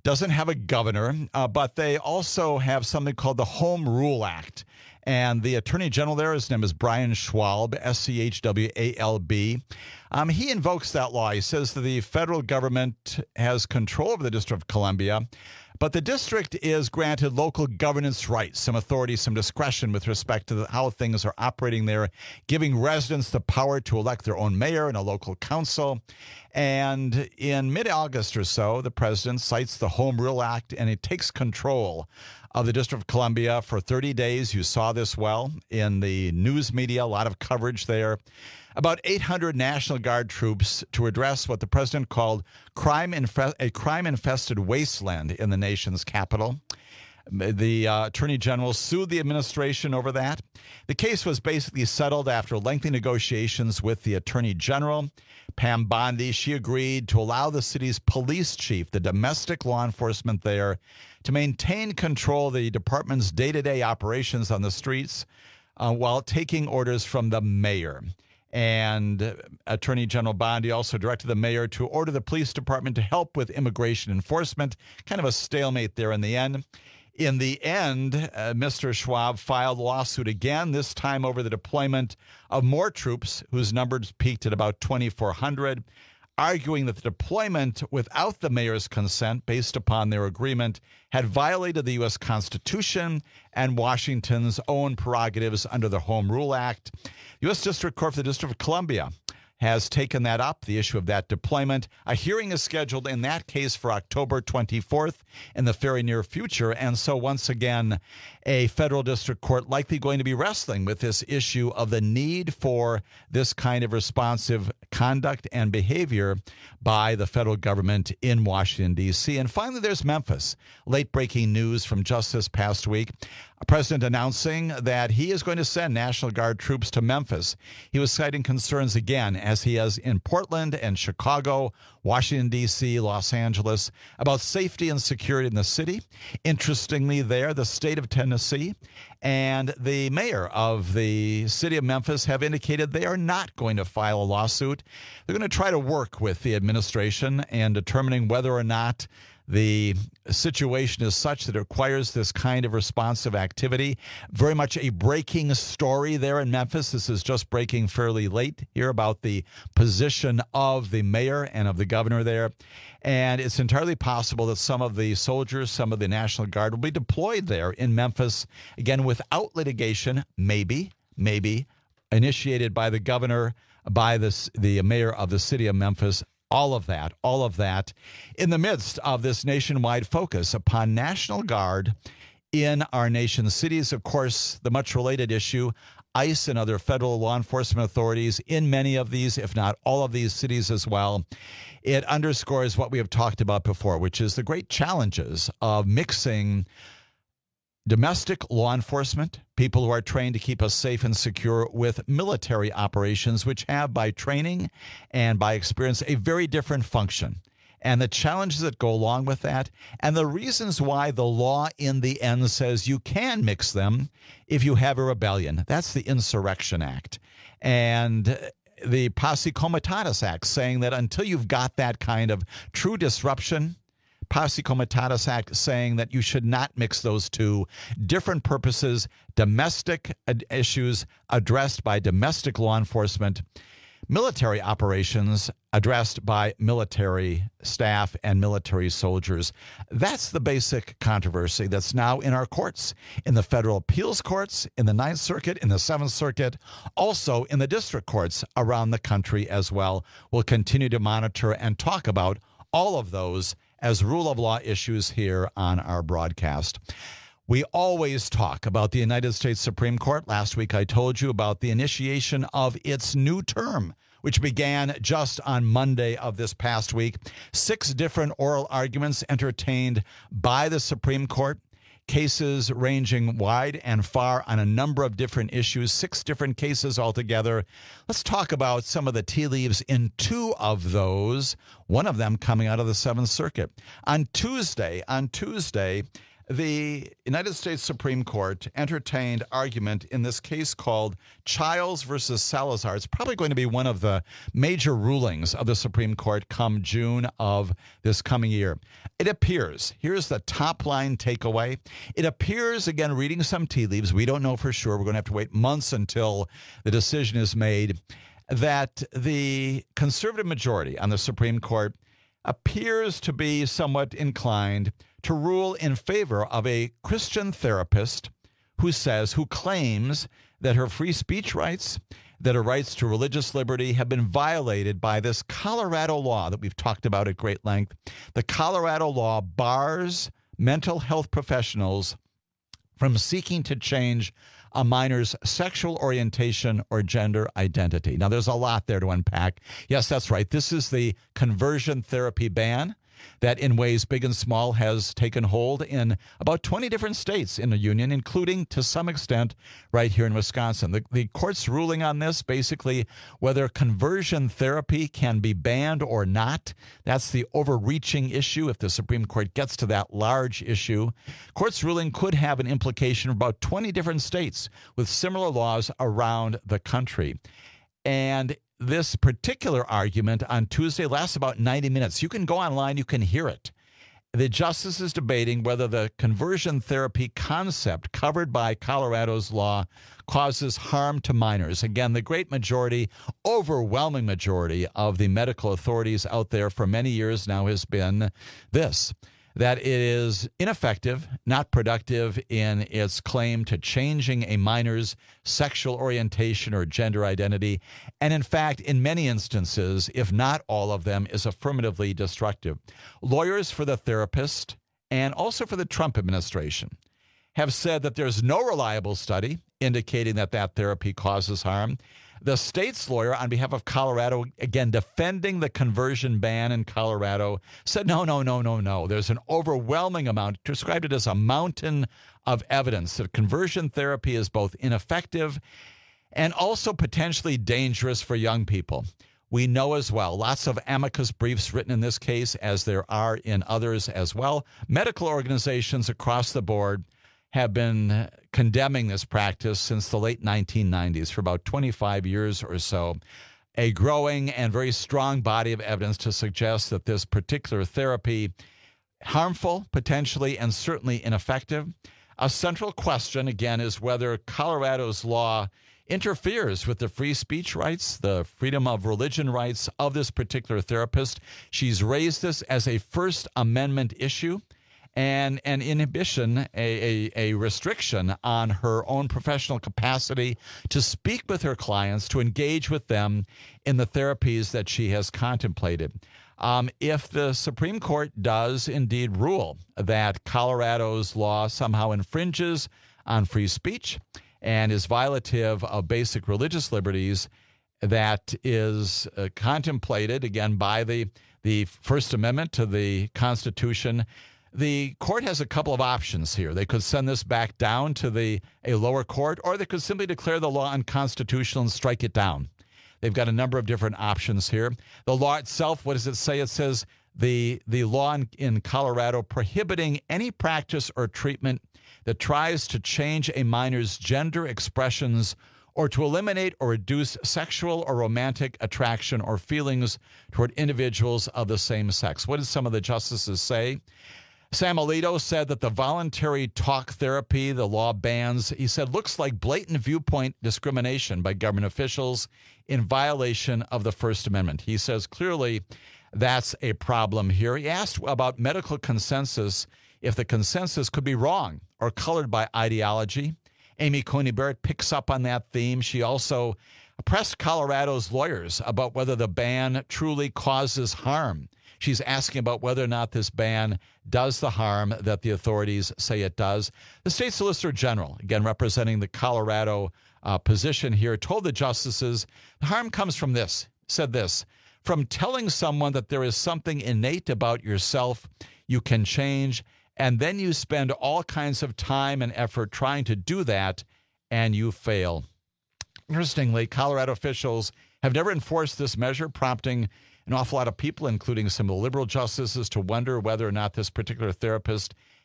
doesn't have a governor, but they also have something called the Home Rule Act. And the Attorney General there, his name is Brian Schwalb, S-C-H-W-A-L-B. He invokes that law. He says that the federal government has control over the District of Columbia, but the district is granted local governance rights, some authority, some discretion with respect to how things are operating there, giving residents the power to elect their own mayor and a local council. And in mid-August or so, the president cites the Home Rule Act, and it takes control of the District of Columbia for 30 days. You saw this well in the news media, a lot of coverage there. About 800 National Guard troops to address what the president called a crime-infested wasteland in the nation's capital. The Attorney General sued the administration over that. The case was basically settled after lengthy negotiations with the Attorney General, Pam Bondi. She agreed to allow the city's police chief, the domestic law enforcement there, to maintain control of the department's day-to-day operations on the streets while taking orders from the mayor. And Attorney General Bondi also directed the mayor to order the police department to help with immigration enforcement. Kind of a stalemate there in the end. In the end, Mr. Schwab filed a lawsuit again, this time over the deployment of more troops, whose numbers peaked at about 2,400, arguing that the deployment without the mayor's consent, based upon their agreement, had violated the U.S. Constitution and Washington's own prerogatives under the Home Rule Act. The U.S. District Court for the District of Columbia has taken that up, the issue of that deployment. A hearing is scheduled in that case for October 24th in the very near future. And so once again, a federal district court likely going to be wrestling with this issue of the need for this kind of responsive conduct and behavior by the federal government in Washington, D.C. And finally, there's Memphis. Late-breaking news from just this past week. A president announcing that he is going to send National Guard troops to Memphis. He was citing concerns again, as he has in Portland and Chicago, Washington, D.C., Los Angeles, about safety and security in the city. Interestingly there, the state of Tennessee and the mayor of the city of Memphis have indicated they are not going to file a lawsuit. They're going to try to work with the administration and determining whether or not the situation is such that it requires this kind of responsive activity. Very much a breaking story there in Memphis. This is just breaking fairly late here about the position of the mayor and of the governor there. And it's entirely possible that some of the soldiers, some of the National Guard will be deployed there in Memphis, again, without litigation, maybe initiated by the governor, by the mayor of the city of Memphis. All of that in the midst of this nationwide focus upon National Guard in our nation's cities. Of course, the much related issue, ICE and other federal law enforcement authorities in many of these, if not all of these cities as well. It underscores what we have talked about before, which is the great challenges of mixing domestic law enforcement, people who are trained to keep us safe and secure, with military operations, which have, by training and by experience, a very different function. And the challenges that go along with that, and the reasons why the law in the end says you can mix them if you have a rebellion. That's the Insurrection Act. And the Posse Comitatus Act, saying that until you've got that kind of true disruption, Posse Comitatus Act saying that you should not mix those two. Different purposes, domestic issues addressed by domestic law enforcement, military operations addressed by military staff and military soldiers. That's the basic controversy that's now in our courts, in the federal appeals courts, in the Ninth Circuit, in the Seventh Circuit, also in the district courts around the country as well. We'll continue to monitor and talk about all of those as rule of law issues here on our broadcast. We always talk about the United States Supreme Court. Last week I told you about the initiation of its new term, which began just on Monday of this past week. 6 different oral arguments entertained by the Supreme Court. Cases ranging wide and far on a number of different issues, 6 different cases altogether. Let's talk about some of the tea leaves in 2 of those, one of them coming out of the Seventh Circuit. On Tuesday, The United States Supreme Court entertained argument in this case called Childs versus Salazar. It's probably going to be one of the major rulings of the Supreme Court come June of this coming year. It appears, here's the top line takeaway. It appears, again, reading some tea leaves, we don't know for sure, we're going to have to wait months until the decision is made, that the conservative majority on the Supreme Court appears to be somewhat inclined to rule in favor of a Christian therapist who claims that her free speech rights, that her rights to religious liberty have been violated by this Colorado law that we've talked about at great length. The Colorado law bars mental health professionals from seeking to change a minor's sexual orientation or gender identity. Now, there's a lot there to unpack. Yes, that's right. This is the conversion therapy ban that in ways big and small has taken hold in about 20 different states in the union, including to some extent right here in Wisconsin. The court's ruling on this, basically whether conversion therapy can be banned or not. That's the overreaching issue if the Supreme Court gets to that large issue. Court's ruling could have an implication for about 20 different states with similar laws around the country. And this particular argument on Tuesday lasts about 90 minutes. You can go online, you can hear it. The justice is debating whether the conversion therapy concept covered by Colorado's law causes harm to minors. Again, the great majority, overwhelming majority of the medical authorities out there for many years now has been this, that it is ineffective, not productive in its claim to changing a minor's sexual orientation or gender identity, and in fact, in many instances, if not all of them, is affirmatively destructive. Lawyers for the therapist and also for the Trump administration have said that there's no reliable study indicating that that therapy causes harm. The state's lawyer on behalf of Colorado, again, defending the conversion ban in Colorado, said, no. There's an overwhelming amount, described it as a mountain of evidence that conversion therapy is both ineffective and also potentially dangerous for young people. We know as well, lots of amicus briefs written in this case, as there are in others as well. Medical organizations across the board have been condemning this practice since the late 1990s for about 25 years or so. A growing and very strong body of evidence to suggest that this particular therapy, harmful potentially and certainly ineffective. A central question, again, is whether Colorado's law interferes with the free speech rights, the freedom of religion rights of this particular therapist. She's raised this as a First Amendment issue and an inhibition, a restriction on her own professional capacity to speak with her clients, to engage with them in the therapies that she has contemplated. If the Supreme Court does indeed rule that Colorado's law somehow infringes on free speech and is violative of basic religious liberties, that is contemplated, again, by the First Amendment to the Constitution, the court has a couple of options here. They could send this back down to a lower court, or they could simply declare the law unconstitutional and strike it down. They've got a number of different options here. The law itself, what does it say? It says the law in Colorado prohibiting any practice or treatment that tries to change a minor's gender expressions or to eliminate or reduce sexual or romantic attraction or feelings toward individuals of the same sex. What did some of the justices say? Sam Alito said that the voluntary talk therapy the law bans, he said, looks like blatant viewpoint discrimination by government officials in violation of the First Amendment. He says clearly that's a problem here. He asked about medical consensus, if the consensus could be wrong or colored by ideology. Amy Coney Barrett picks up on that theme. She also pressed Colorado's lawyers about whether the ban truly causes harm. She's asking about whether or not this ban does the harm that the authorities say it does. The state solicitor general, again representing the Colorado position here, told the justices the harm comes from this, said this, from telling someone that there is something innate about yourself you can change, and then you spend all kinds of time and effort trying to do that, and you fail. Interestingly, Colorado officials have never enforced this measure, prompting an awful lot of people, including some of the liberal justices, to wonder whether or not this particular therapist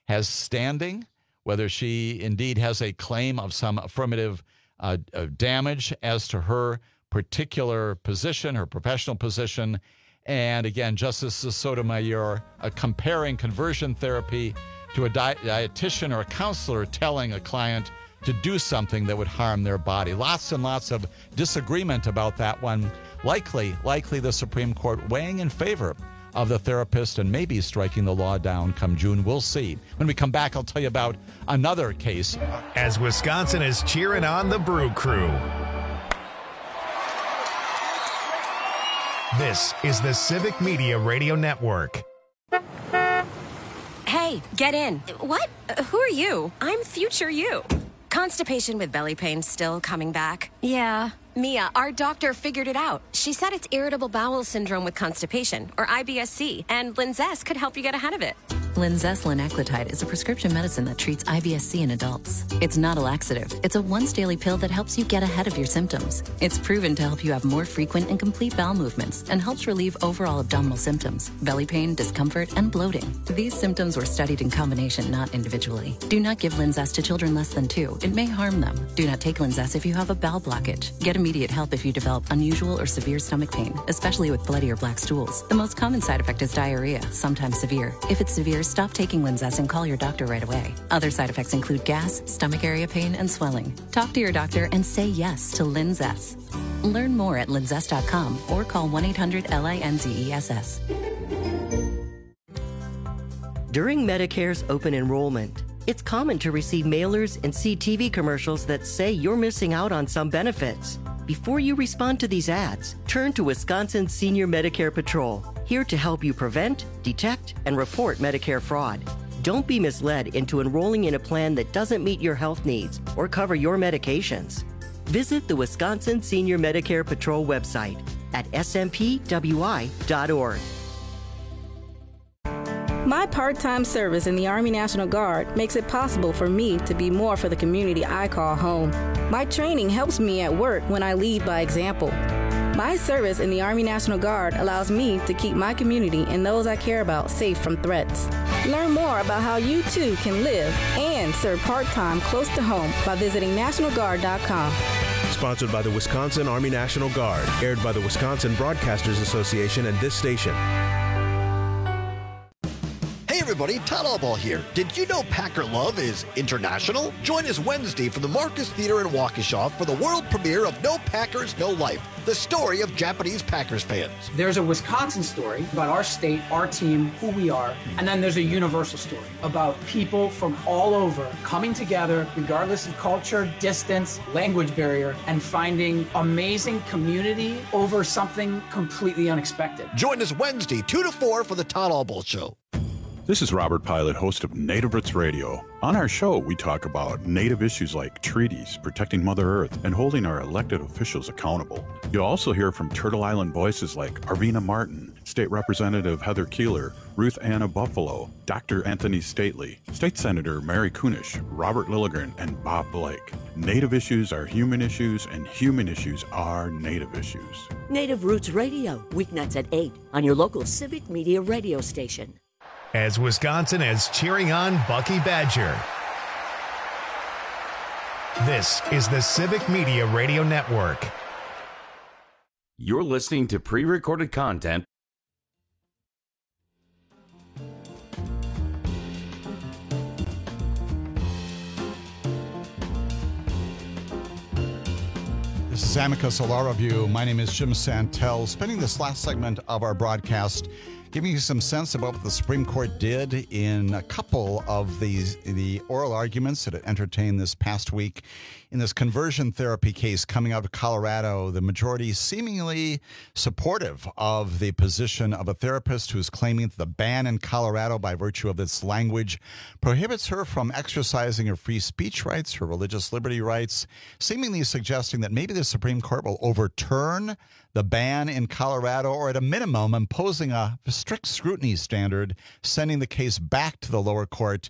has standing, whether she indeed has a claim of some affirmative damage as to her particular position, her professional position. And again, Justice Sotomayor comparing conversion therapy to a dietitian or a counselor telling a client to do something that would harm their body. Lots and lots of disagreement about that one. Likely the Supreme Court weighing in favor of the therapist and maybe striking the law down come June. We'll see. When we come back, I'll tell you about another case. As Wisconsin is cheering on the Brew Crew. This is the Civic Media Radio Network. Hey, get in. What? Who are you? I'm future you. Constipation with belly pain still coming back? Yeah. Mia, our doctor figured it out. She said it's irritable bowel syndrome with constipation, or IBS-C, and Linzess could help you get ahead of it. Linzess linaclotide is a prescription medicine that treats IBS-C in adults. It's not a laxative. It's a once-daily pill that helps you get ahead of your symptoms. It's proven to help you have more frequent and complete bowel movements and helps relieve overall abdominal symptoms, belly pain, discomfort, and bloating. These symptoms were studied in combination, not individually. Do not give Linzess to children less than 2. It may harm them. Do not take Linzess if you have a bowel blockage. Get immediate help if you develop unusual or severe stomach pain, especially with bloody or black stools. The most common side effect is diarrhea, sometimes severe. If it's severe, stop taking Linzess and call your doctor right away. Other side effects include gas, stomach area pain, and swelling. Talk to your doctor and say yes to Linzess. Learn more at linzess.com or call 1-800-LINZESS. During Medicare's open enrollment, it's common to receive mailers and see TV commercials that say you're missing out on some benefits. Before you respond to these ads, turn to Wisconsin Senior Medicare Patrol, here to help you prevent, detect, and report Medicare fraud. Don't be misled into enrolling in a plan that doesn't meet your health needs or cover your medications. Visit the Wisconsin Senior Medicare Patrol website at smpwi.org. My part-time service in the Army National Guard makes it possible for me to be more for the community I call home. My training helps me at work when I lead by example. My service in the Army National Guard allows me to keep my community and those I care about safe from threats. Learn more about how you too can live and serve part-time close to home by visiting NationalGuard.com. Sponsored by the Wisconsin Army National Guard, aired by the Wisconsin Broadcasters Association and this station. Hey everybody, Todd Allball here. Did you know Packer Love is international? Join us Wednesday from the Marcus Theater in Waukesha for the world premiere of No Packers, No Life, the story of Japanese Packers fans. There's a Wisconsin story about our state, our team, who we are, and then there's a universal story about people from all over coming together, regardless of culture, distance, language barrier, and finding amazing community over something completely unexpected. Join us Wednesday, 2 to 4 for the Todd Allball Show. This is Robert Pilot, host of Native Roots Radio. On our show, we talk about Native issues like treaties, protecting Mother Earth, and holding our elected officials accountable. You'll also hear from Turtle Island voices like Arvina Martin, State Representative Heather Keeler, Ruth Anna Buffalo, Dr. Anthony Stately, State Senator Mary Kunish, Robert Lilligren, and Bob Blake. Native issues are human issues, and human issues are Native issues. Native Roots Radio, weeknights at 8 on your local Civic Media radio station. As Wisconsin is cheering on Bucky Badger. This is the Civic Media Radio Network. You're listening to pre-recorded content. This is Amicus Law Review. My name is Jim Santel. Spending this last segment of our broadcast giving you some sense about what the Supreme Court did in a couple of the oral arguments that it entertained this past week in this conversion therapy case coming out of Colorado. The majority seemingly supportive of the position of a therapist who's claiming that the ban in Colorado by virtue of its language prohibits her from exercising her free speech rights, her religious liberty rights, seemingly suggesting that maybe the Supreme Court will overturn the ban in Colorado, or at a minimum imposing a strict scrutiny standard, sending the case back to the lower court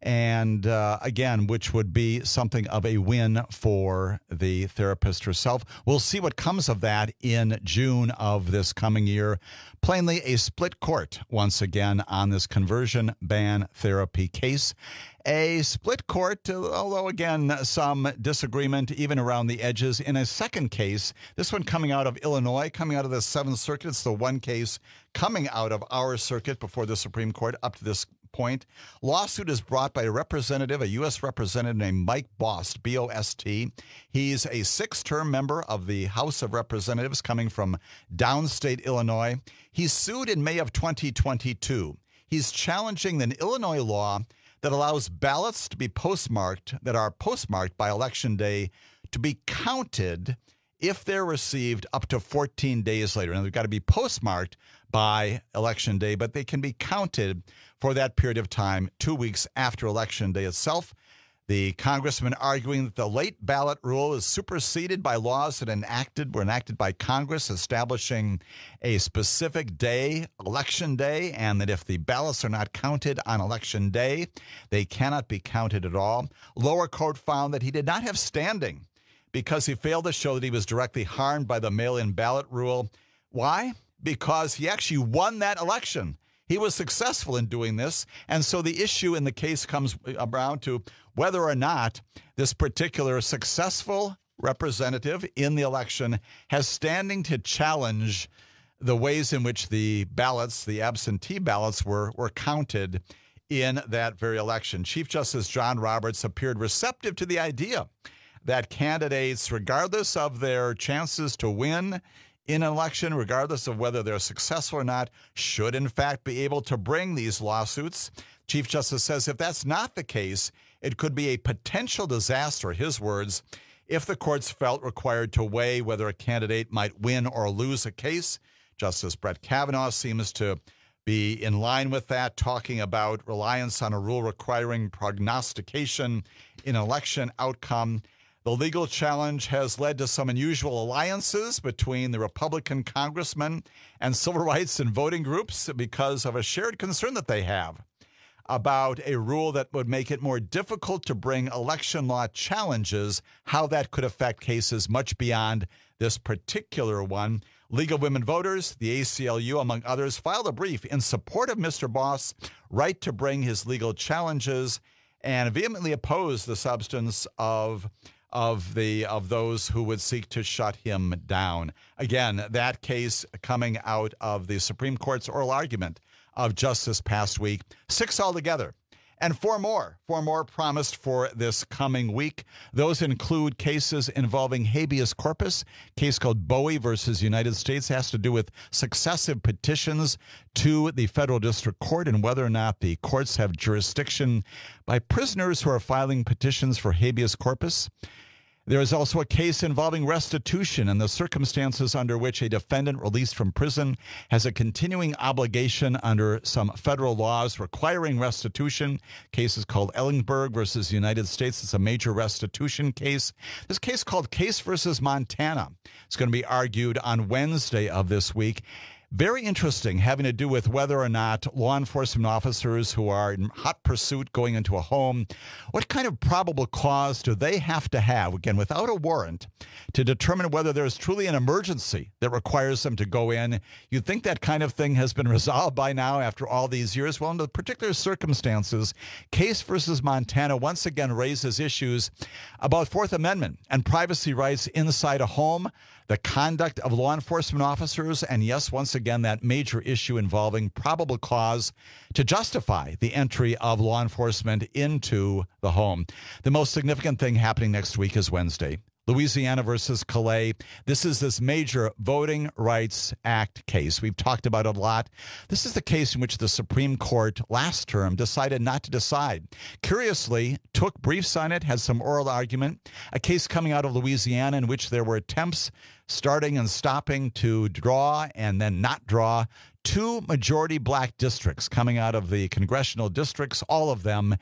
And again, which would be something of a win for the therapist herself. We'll see what comes of that in June of this coming year. Plainly a split court once again on this conversion ban therapy case. A split court, although again, some disagreement even around the edges. In a second case, this one coming out of Illinois, coming out of the 7th Circuit. It's the one case coming out of our circuit before the Supreme Court up to this point. Lawsuit is brought by a representative, a U.S. representative named Mike Bost, B-O-S-T. He's a 6-term member of the House of Representatives coming from downstate Illinois. He's sued in May of 2022. He's challenging an Illinois law that allows ballots to be postmarked, that are postmarked by Election Day, to be counted if they're received up to 14 days later. And they've got to be postmarked by Election Day, but they can be counted for that period of time, 2 weeks after Election Day itself. The congressman arguing that the late ballot rule is superseded by laws that were enacted by Congress establishing a specific day, Election Day, and that if the ballots are not counted on Election Day, they cannot be counted at all. Lower court found that he did not have standing because he failed to show that he was directly harmed by the mail-in ballot rule. Why? Because he actually won that election. He was successful in doing this, and so the issue in the case comes around to whether or not this particular successful representative in the election has standing to challenge the ways in which the ballots, the absentee ballots, were counted in that very election. Chief Justice John Roberts appeared receptive to the idea that candidates, regardless of their chances to win in an election, regardless of whether they're successful or not, should in fact be able to bring these lawsuits. Chief Justice says if that's not the case, it could be a potential disaster, his words, if the courts felt required to weigh whether a candidate might win or lose a case. Justice Brett Kavanaugh seems to be in line with that, talking about reliance on a rule requiring prognostication in an election outcome. The legal challenge has led to some unusual alliances between the Republican congressmen and civil rights and voting groups because of a shared concern that they have about a rule that would make it more difficult to bring election law challenges, how that could affect cases much beyond this particular one. League of Women Voters, the ACLU, among others, filed a brief in support of Mr. Boss' right to bring his legal challenges and vehemently opposed the substance of those who would seek to shut him down. Again, that case coming out of the Supreme Court's oral argument of just this past week. 6 altogether. And 4 more promised for this coming week. Those include cases involving habeas corpus. A case called Bowie versus United States has to do with successive petitions to the federal district court and whether or not the courts have jurisdiction by prisoners who are filing petitions for habeas corpus. There is also a case involving restitution and the circumstances under which a defendant released from prison has a continuing obligation under some federal laws requiring restitution. Case is called Ellingberg versus United States. It's a major restitution case. This case called Case versus Montana. It's going to be argued on Wednesday of this week. Very interesting, having to do with whether or not law enforcement officers who are in hot pursuit going into a home, what kind of probable cause do they have to have, again, without a warrant, to determine whether there's truly an emergency that requires them to go in? You'd think that kind of thing has been resolved by now after all these years. Well, in the particular circumstances, Case versus Montana once again raises issues about Fourth Amendment and privacy rights inside a home, the conduct of law enforcement officers, and yes, once again, that major issue involving probable cause to justify the entry of law enforcement into the home. The most significant thing happening next week is Wednesday. Louisiana versus Calais. This is this major Voting Rights Act case. We've talked about it a lot. This is the case in which the Supreme Court last term decided not to decide. Curiously, took briefs on it, had some oral argument. A case coming out of Louisiana in which there were attempts starting and stopping to draw and then not draw 2 majority black districts coming out of the congressional districts, all of them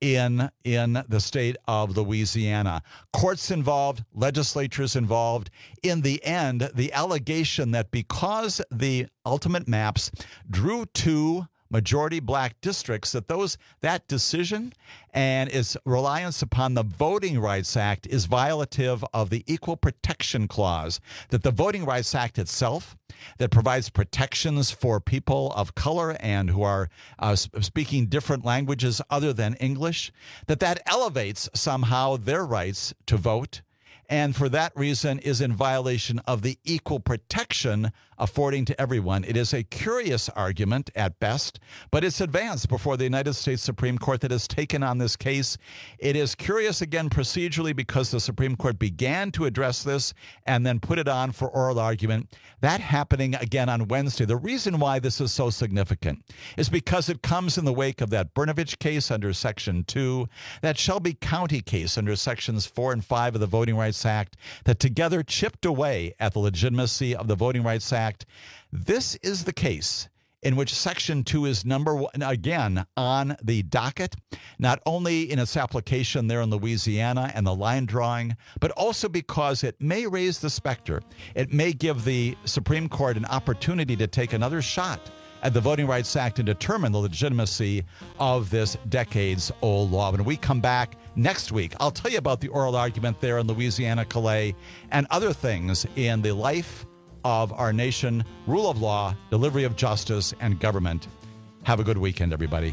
in the state of Louisiana. Courts involved, legislatures involved. In the end, the allegation that because the ultimate maps drew 2 majority black districts, that decision and its reliance upon the Voting Rights Act is violative of the Equal Protection Clause, that the Voting Rights Act itself, that provides protections for people of color and who are speaking different languages other than English, that elevates somehow their rights to vote, and for that reason is in violation of the equal protection affording to everyone. It is a curious argument at best, but it's advanced before the United States Supreme Court that has taken on this case. It is curious, again, procedurally, because the Supreme Court began to address this and then put it on for oral argument. That happening again on Wednesday. The reason why this is so significant is because it comes in the wake of that Brnovich case under Section 2, that Shelby County case under Sections 4 and 5 of the Voting Rights Act, that together chipped away at the legitimacy of the Voting Rights Act. This is the case in which Section 2 is number one, again, on the docket, not only in its application there in Louisiana and the line drawing, but also because it may raise the specter. It may give the Supreme Court an opportunity to take another shot at the Voting Rights Act and determine the legitimacy of this decades-old law. When we come back next week, I'll tell you about the oral argument there in Louisiana, Calais, and other things in the life of our nation, rule of law, delivery of justice, and government. Have a good weekend, everybody.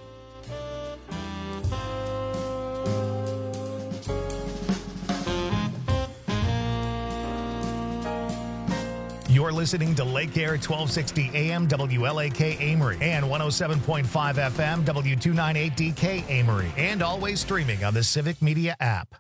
You're listening to Lake Air 1260 AM WLAK Amory and 107.5 FM W298DK Amory, and always streaming on the Civic Media app.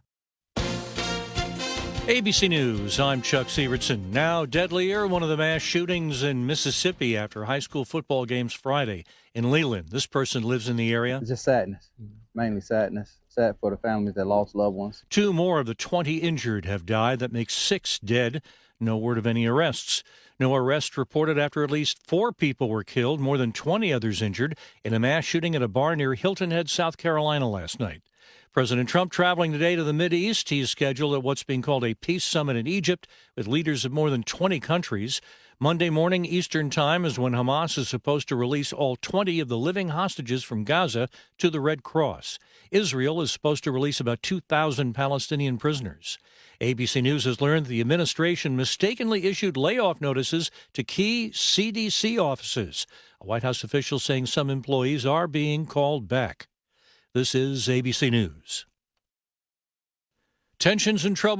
ABC News, I'm Chuck Sievertson. Now deadlier, one of the mass shootings in Mississippi after high school football games Friday in Leland. This person lives in the area. It's just sadness, mainly sadness. Sad for the families that lost loved ones. 2 more of the 20 injured have died. That makes 6 dead. No word of any arrests. No arrests reported after at least 4 people were killed, more than 20 others injured in a mass shooting at a bar near Hilton Head, South Carolina last night. President Trump traveling today to the Mideast. He is scheduled at what's being called a peace summit in Egypt with leaders of more than 20 countries. Monday morning Eastern Time is when Hamas is supposed to release all 20 of the living hostages from Gaza to the Red Cross. Israel is supposed to release about 2,000 Palestinian prisoners. ABC News has learned the administration mistakenly issued layoff notices to key CDC offices. A White House official saying some employees are being called back. This is ABC News. Tensions and trouble